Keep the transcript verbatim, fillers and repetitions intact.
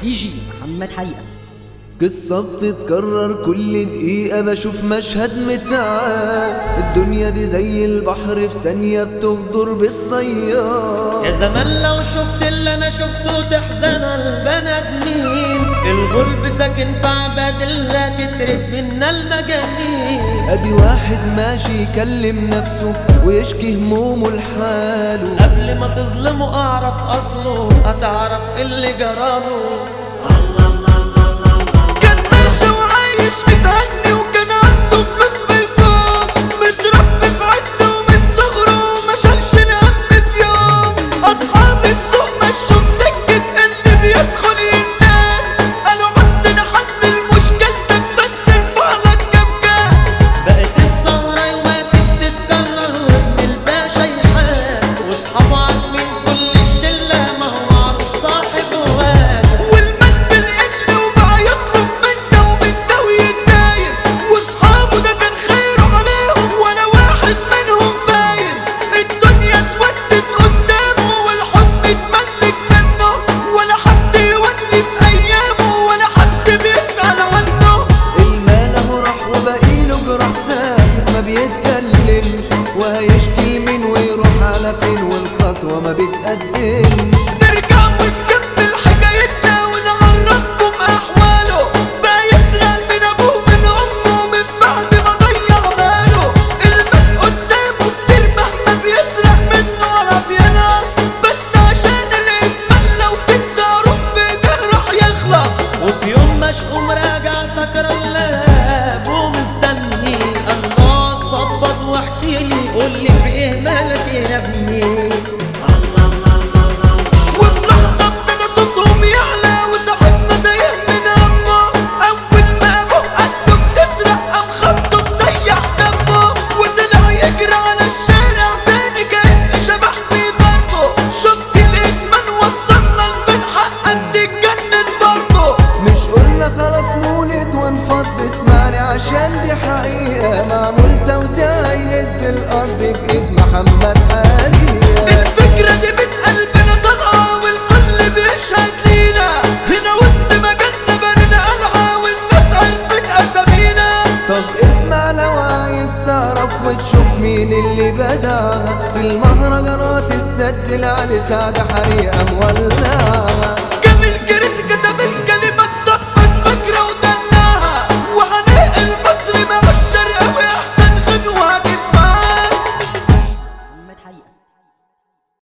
دي جي محمد حقيقة. قصة بتتكرر كل دقيقة، بشوف مشهد متعاد. الدنيا دي زي البحر في ثانية بتغدر بالصياد. يا زمان لو شفت اللي انا شفته تحزن البنادمين. الغلب ساكن في عباد الله، تترك منا المجانين. ادي واحد ماشي يكلم نفسه ويشكي همومه لحاله. قبل ما تظلمه اعرف اصله، هتعرف اللي جراله. كان ماشي وعايش متهني، وكان عنده فلوس بالكوم. متربي في عز ومن صغره ما شالش الهم في يوم. اصحاب السوق مشوا في سكة اللي بيدخل الناس. قالوا عندنا حل لمشكلتك، بس ارفع لك كام كاس. بقت السهرة يوماتي بتتكرر، وابن الباشا يحاس. واصحابه عازمين كل الشلة، ما هو معروف صاحب واد. والمال بالقل وبقى يطلب منا ومنا ويتداين. واصحابه ده كان خيره عليهم، ولا واحد منهم باين. الدنيا اسودت قدامه والحزن اتملك منه. ولا حد يونس ايامه، ولا حد بيسأل عنه. المال اهو راح وبقيله جراح ساكت ما بيتكلمش. وهيشكي مين ويروح على فين، والخطوة ما بتقدمش. نرجع ونكمل حكايتنا ونعرفكم احواله. بقى يسرق من ابوه من امه من بعد ما ضيع باله. المال قدامه كتير مهما بيسرق منه عرف يا ناس. بس عشان الادمان لو تنسى رب راح يخلص. وفي يوم مشؤوم راجع سكران لهاب ومستني. الله تفضفض واحكيلي، قولي في ايه مالك يا ابني. وفي لحظة ابتدى صوتهم يعلى، وصاحبنا تايه من همه. أول ما أبوه قاله بتسرق قام خبطه مسيح دمه. وطلع يجري على الشارع تاني كأن شبح بيضربه. شفت الإدمان وصلنا لفين، حقك تتجنن برضه. مش قلنا خلاص مولد ونفض؟ اسمعني عشان دي حقيقة. معمول توزيع يهز الأرض بإيد محمد حقيقة. الفكرة دي من قلبنا طالعة، والكل بيشهد لينا. هنا وسط مجالنا بنينا قلعة، والناس عرفت أسامينا. طب اسمع لو عايز تعرف وتشوف مين اللي بدعها. في المهرجانات السد العالي سعد حريقة مولعة.